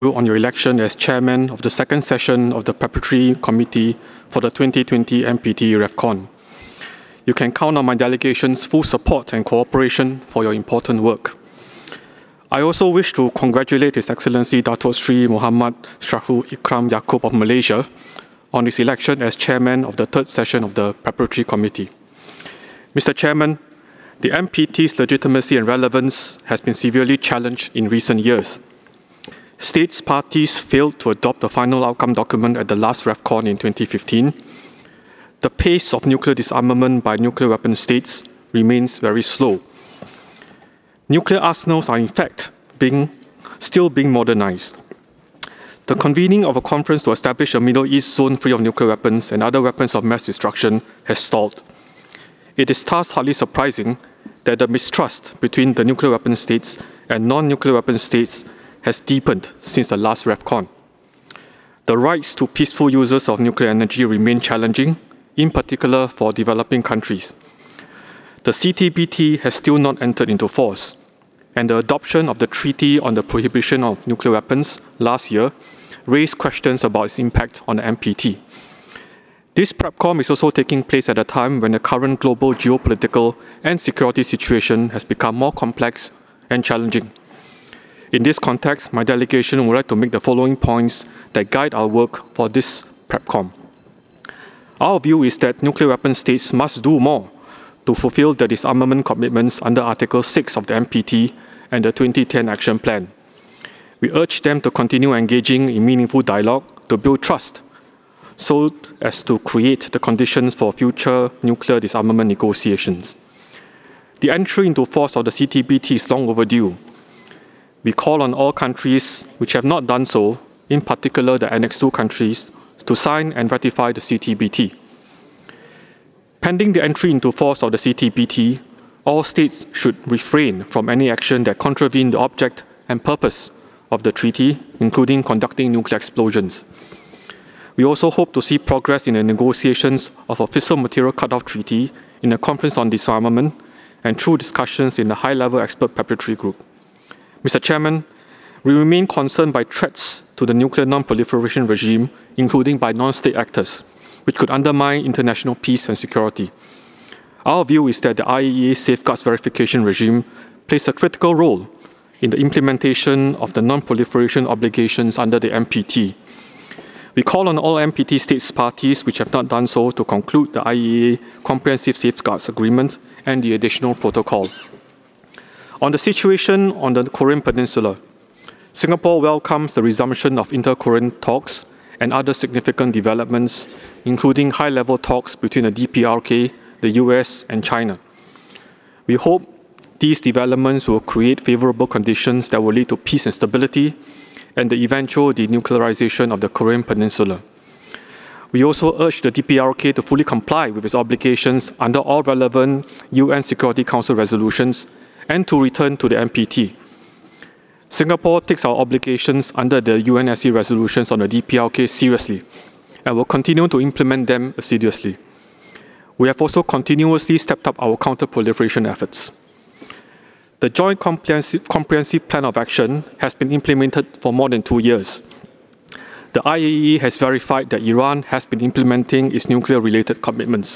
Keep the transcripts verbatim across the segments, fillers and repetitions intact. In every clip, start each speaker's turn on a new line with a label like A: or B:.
A: on your election as chairman of the second session of the Preparatory Committee for the twenty twenty N P T RevCon. You can count on my delegation's full support and cooperation for your important work. I also wish to congratulate His Excellency Datuk Sri Muhammad Shahul Ikram Yaakob of Malaysia on his election as chairman of the third session of the Preparatory Committee. Mister Chairman, the N P T's legitimacy and relevance has been severely challenged in recent years. States parties failed to adopt the final outcome document at the last RevCon in twenty fifteen. The pace of nuclear disarmament by nuclear weapon states remains very slow. Nuclear arsenals are in fact being, still being modernized. The convening of a conference to establish a Middle East zone free of nuclear weapons and other weapons of mass destruction has stalled. It is thus hardly surprising that the mistrust between the nuclear weapon states and non-nuclear weapon states has deepened since the last RevCon. The rights to peaceful users of nuclear energy remain challenging, in particular for developing countries. The C T B T has still not entered into force, and the adoption of the Treaty on the Prohibition of Nuclear Weapons last year raised questions about its impact on the N P T. This PrepCom is also taking place at a time when the current global geopolitical and security situation has become more complex and challenging. In this context, my delegation would like to make the following points that guide our work for this PrepCom. Our view is that nuclear weapon states must do more to fulfill the disarmament commitments under Article six of the N P T and the twenty ten Action Plan. We urge them to continue engaging in meaningful dialogue to build trust, so as to create the conditions for future nuclear disarmament negotiations. The entry into force of the C T B T is long overdue. We call on all countries which have not done so, in particular the Annex two countries, to sign and ratify the C T B T. Pending the entry into force of the C T B T, all states should refrain from any action that contravene the object and purpose of the treaty, including conducting nuclear explosions. We also hope to see progress in the negotiations of a fissile material cut-off treaty in the Conference on Disarmament and through discussions in the high-level expert preparatory group. Mister Chairman, we remain concerned by threats to the nuclear non-proliferation regime, including by non-state actors, which could undermine international peace and security. Our view is that the I A E A safeguards verification regime plays a critical role in the implementation of the non-proliferation obligations under the N P T. We call on all N P T states parties which have not done so to conclude the I A E A Comprehensive Safeguards Agreement and the additional protocol. On the situation on the Korean Peninsula, Singapore welcomes the resumption of inter-Korean talks and other significant developments, including high-level talks between the D P R K, the U S, and China. We hope these developments will create favorable conditions that will lead to peace and stability and the eventual denuclearization of the Korean Peninsula. We also urge the D P R K to fully comply with its obligations under all relevant U N Security Council resolutions and to return to the N P T. Singapore takes our obligations under the U N S C resolutions on the D P R K seriously and will continue to implement them assiduously. We have also continuously stepped up our counter-proliferation efforts. The Joint Comprehensive, Comprehensive Plan of Action has been implemented for more than two years. The I A E A has verified that Iran has been implementing its nuclear-related commitments.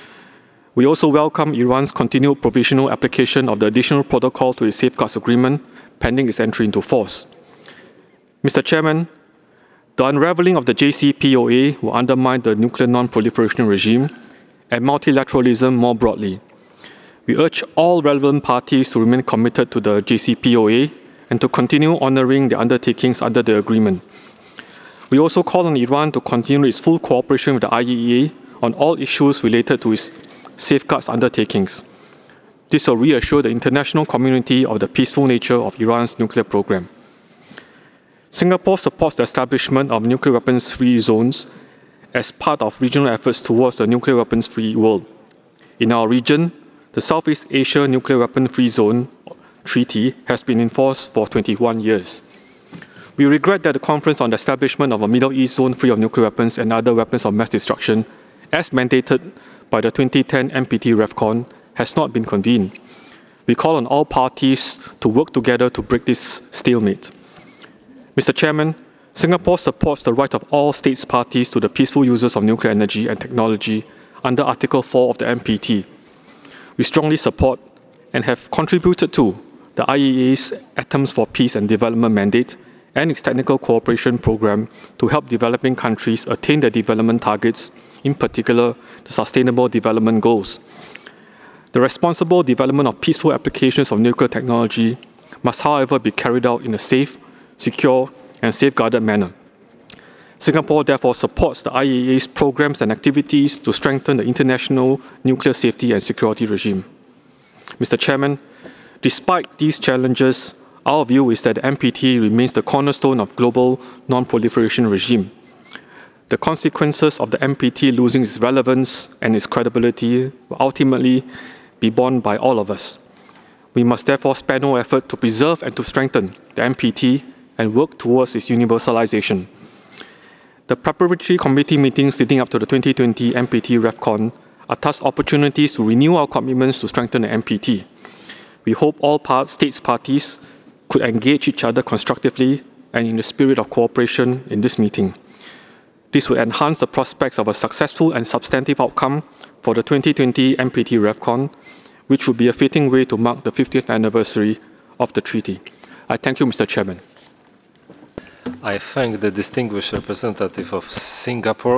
A: We also welcome Iran's continued provisional application of the additional protocol to its Safeguards Agreement, pending its entry into force. Mister Chairman, the unraveling of the J C P O A will undermine the nuclear non-proliferation regime and multilateralism more broadly. We urge all relevant parties to remain committed to the J C P O A and to continue honoring the undertakings under the agreement. We also call on Iran to continue its full cooperation with the I A E A on all issues related to its safeguards undertakings. This will reassure the international community of the peaceful nature of Iran's nuclear program. Singapore supports the establishment of nuclear weapons-free zones as part of regional efforts towards a nuclear weapons-free world. In our region, the Southeast Asia Nuclear Weapon-Free Zone Treaty has been in force for twenty-one years. We regret that the Conference on the Establishment of a Middle East Zone Free of Nuclear Weapons and Other Weapons of Mass Destruction, as mandated by the twenty ten N P T RevCon, has not been convened. We call on all parties to work together to break this stalemate. Mister Chairman, Singapore supports the right of all states parties to the peaceful uses of nuclear energy and technology under Article four of the N P T. We strongly support and have contributed to the I A E A's Atoms for Peace and Development mandate and its technical cooperation program to help developing countries attain their development targets, in particular the Sustainable Development Goals. The responsible development of peaceful applications of nuclear technology must, however, be carried out in a safe, secure, and safeguarded manner. Singapore therefore supports the I A E A's programs and activities to strengthen the international nuclear safety and security regime. Mister Chairman, despite these challenges, our view is that the N P T remains the cornerstone of global non-proliferation regime. The consequences of the N P T losing its relevance and its credibility will ultimately be borne by all of us. We must therefore spare no effort to preserve and to strengthen the N P T and work towards its universalization. The preparatory committee meetings leading up to the twenty twenty N P T RevCon are thus opportunities to renew our commitments to strengthen the N P T. We hope all part, states parties could engage each other constructively and in the spirit of cooperation in this meeting. This will enhance the prospects of a successful and substantive outcome for the twenty twenty N P T RevCon, which would be a fitting way to mark the fiftieth anniversary of the treaty. I thank you, Mister Chairman.
B: I thank the distinguished representative of Singapore.